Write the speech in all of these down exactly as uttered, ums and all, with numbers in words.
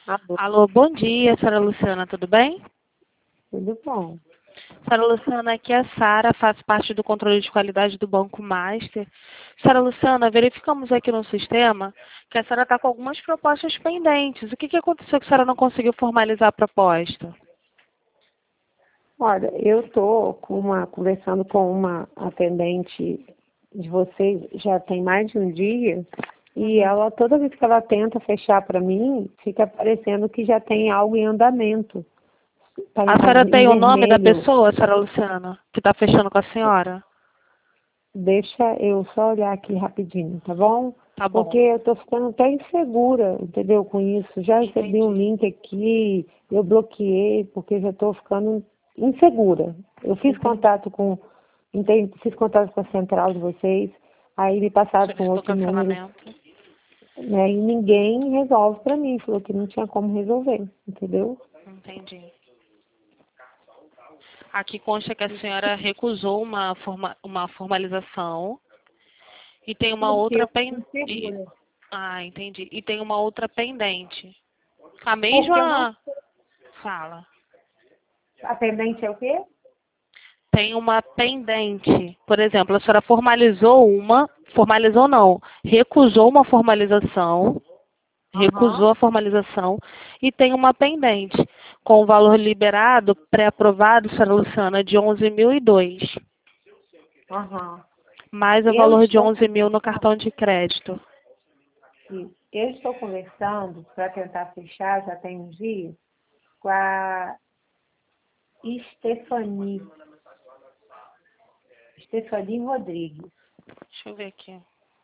Alô, Alô, bom dia, senhora Luciana, tudo bem? tudo bom? Senhora Luciana, aqui é a Sara, faço parte do controle de qualidade do Banco Master. Senhora Luciana, verificamos aqui no sistema que a senhora está com algumas propostas pendentes. O que, que aconteceu que a senhora não conseguiu formalizar a proposta? Olha, eu estou com uma, conversando com uma atendente de vocês já tem mais de um dia e ela, toda vez que ela tenta fechar para mim, fica parecendo que já tem algo em andamento. Tá A em, senhora em tem o nome da vermelho. pessoa, senhora Luciana, que está fechando com a senhora? Deixa eu só olhar aqui rapidinho, tá bom? Tá Porque bom, eu estou ficando até insegura, entendeu, com isso. Já recebi um entendi. link aqui, eu bloqueei, porque já estou ficando insegura. Eu fiz Entendi. contato com, entendi, fiz contato com a central de vocês, aí me passaram com Solicitou outro número, cancelamento. né? E ninguém resolve para mim, falou que não tinha como resolver, entendeu? Entendi. Aqui consta que a senhora recusou uma, forma, uma formalização e tem uma Porque outra eu fico pendente. insegura. Ah, entendi. E tem uma outra pendente. A Porque eu não. mesma fala. A atendente é o quê? Tem uma pendente. Por exemplo, a senhora formalizou uma, formalizou não, recusou uma formalização, Aham, recusou a formalização e tem uma pendente com o valor liberado, pré-aprovado, senhora Luciana, de onze mil e dois, aham. mais o Eu valor de estou onze mil no conversando. cartão de crédito. Isso. Eu estou conversando para tentar fechar, já tem uns dias, com a Stephanie, Stephanie Rodrigues. Deixa eu ver aqui.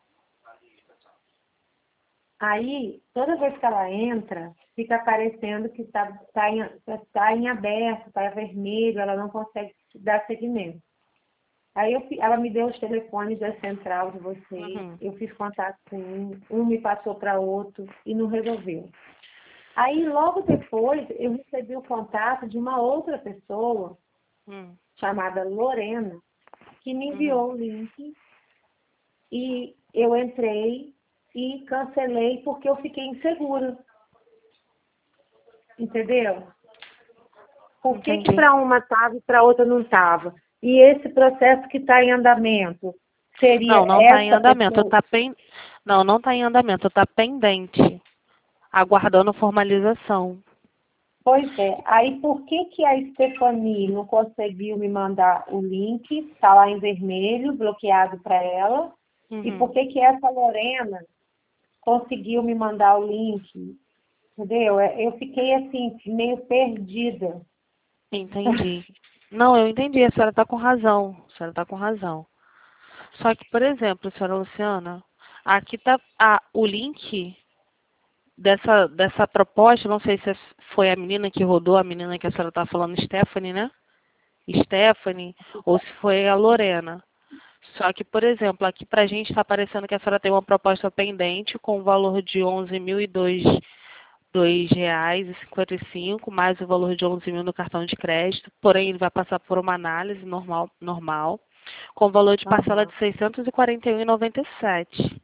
Aí, toda vez que ela entra, fica aparecendo que está tá em, tá em aberto, está vermelho, ela não consegue dar seguimento. Aí eu, fi- ela me deu os telefones da central de vocês, Uhum. eu fiz contato com um, um me passou para outro e não resolveu. Aí, logo depois, eu recebi o contato de uma outra pessoa, Hum. chamada Lorena, que me Uhum. enviou o link e eu entrei e cancelei porque eu fiquei insegura, entendeu? Por que que Entendi. para uma estava e para outra não estava? E esse processo que está em andamento, seria Não, não está em essa andamento. pessoa? Tá pen... Não, não está em andamento. Está pendente, aguardando formalização. Pois é. Aí por que que a Stephanie não conseguiu me mandar o link? Está lá em vermelho, bloqueado para ela. E por Uhum. que que essa Lorena conseguiu me mandar o link? Entendeu? É, eu fiquei assim, meio perdida. Entendi. Não, eu entendi. A senhora está com razão. A senhora está com razão. Só que, por exemplo, senhora Luciana, aqui está o link dessa, dessa proposta. Não sei se foi a menina que rodou, a menina que a senhora está falando, Stephanie, né? Stephanie, ou se foi a Lorena. Só que, por exemplo, aqui para a gente está aparecendo que a senhora tem uma proposta pendente com o valor de onze mil e dois dois reais e cinquenta e cinco, mais o valor de onze mil no cartão de crédito. Porém, ele vai passar por uma análise normal, normal com o valor de parcela Aham. de seiscentos e quarenta e um reais e noventa e sete centavos.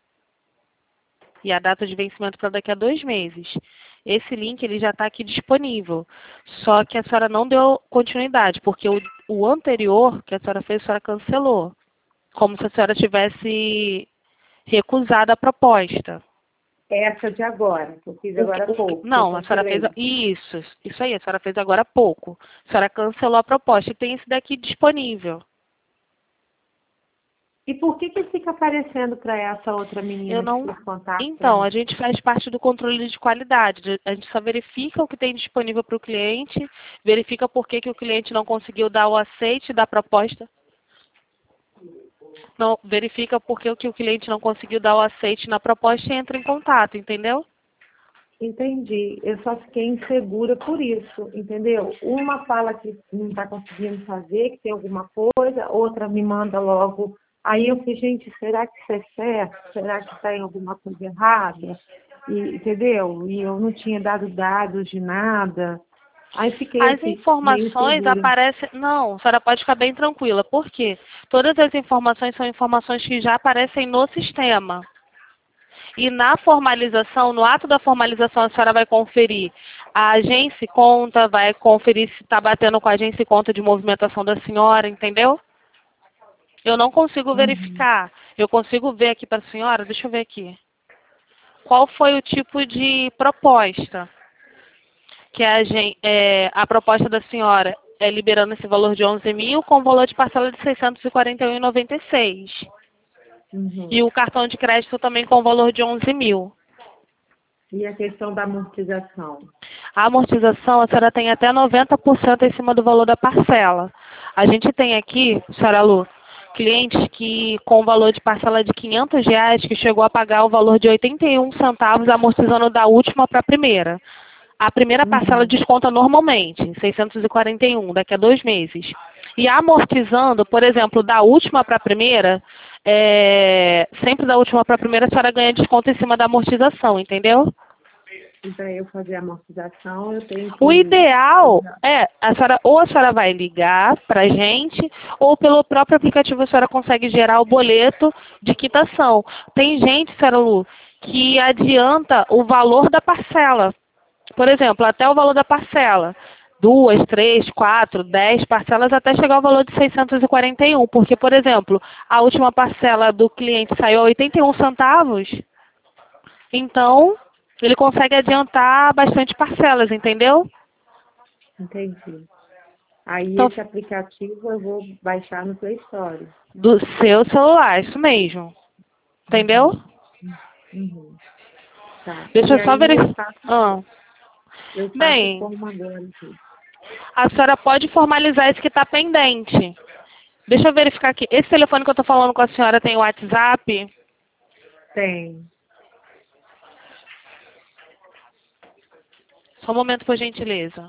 E a data de vencimento para daqui a dois meses. Esse link ele já está aqui disponível. Só que a senhora não deu continuidade, porque o, o anterior que a senhora fez, a senhora cancelou. Como se a senhora tivesse recusado a proposta. Essa de agora, que eu fiz O, que- agora há o, que- pouco, que eu não, a senhora fez. cancelei. Isso, isso aí, a senhora fez agora há pouco. A senhora cancelou a proposta e tem esse daqui disponível. E por que que fica aparecendo para essa outra Eu menina que não. fez contato para Então, mim? a gente faz parte do controle de qualidade. A gente só verifica o que tem disponível para o cliente, verifica por que, que o cliente não conseguiu dar o aceite da proposta. Não, verifica por que, que o cliente não conseguiu dar o aceite na proposta e entra em contato, entendeu? Entendi. Eu só fiquei insegura por isso, entendeu? Uma fala que não está conseguindo fazer, que tem alguma coisa, outra me manda logo. Aí eu falei, gente, será que isso é certo? Será que tem alguma coisa errada? E, entendeu? E eu não tinha dado dados de nada. Aí fiquei As assim, meio informações insegura. aparecem. Não, a senhora pode ficar bem tranquila. Por quê? Todas as informações são informações que já aparecem no sistema. E na formalização, no ato da formalização, a senhora vai conferir a agência e conta, vai conferir se está batendo com a agência e conta de movimentação da senhora, entendeu? Eu não consigo Uhum. verificar. Eu consigo ver aqui para a senhora, deixa eu ver aqui. Qual foi o tipo de proposta? Que a, gen- é, a proposta da senhora é liberando esse valor de onze mil com valor de parcela de seiscentos e quarenta e um reais e noventa e seis centavos. Uhum. E o cartão de crédito também com valor de onze mil. E a questão da amortização? A amortização, a senhora tem até noventa por cento em cima do valor da parcela. A gente tem aqui, senhora Lu, clientes que com valor de parcela de quinhentos reais que chegou a pagar o valor de oitenta e um centavos amortizando da última para a primeira. A primeira parcela Uhum. desconta normalmente, seiscentos e quarenta e um, daqui a dois meses. E amortizando, por exemplo, da última para a primeira, é, sempre da última para a primeira, a senhora ganha desconto em cima da amortização, entendeu? E para eu fazer a amortização, eu tenho O que... ideal é, a senhora, ou a senhora vai ligar para a gente, ou pelo próprio aplicativo a senhora consegue gerar o boleto de quitação. Tem gente, senhora Lu, que adianta o valor da parcela. Por exemplo, até o valor da parcela. Duas, três, quatro, dez parcelas até chegar ao valor de seiscentos e quarenta e um. Porque, por exemplo, a última parcela do cliente saiu a oitenta e um centavos. Então, ele consegue adiantar bastante parcelas, entendeu? Entendi. Aí Então, esse aplicativo eu vou baixar no Play Store. do seu celular, isso mesmo. Entendeu? Uhum. Uhum. Tá. Deixa E eu só aí eu verificar. faço, Ah. eu faço Bem, como agora aqui. a senhora pode formalizar esse que está pendente. Deixa eu verificar aqui. Esse telefone que eu estou falando com a senhora tem WhatsApp? Tem. Só um momento, por gentileza.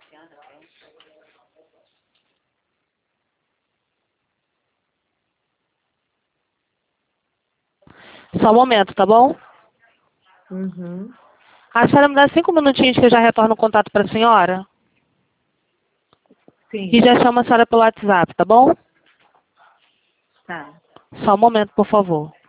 Só um momento, tá bom? Uhum. A senhora me dá cinco minutinhos que eu já retorno o contato para a senhora? Sim. E já chamo a senhora pelo WhatsApp, tá bom? Tá. Só um momento, por favor.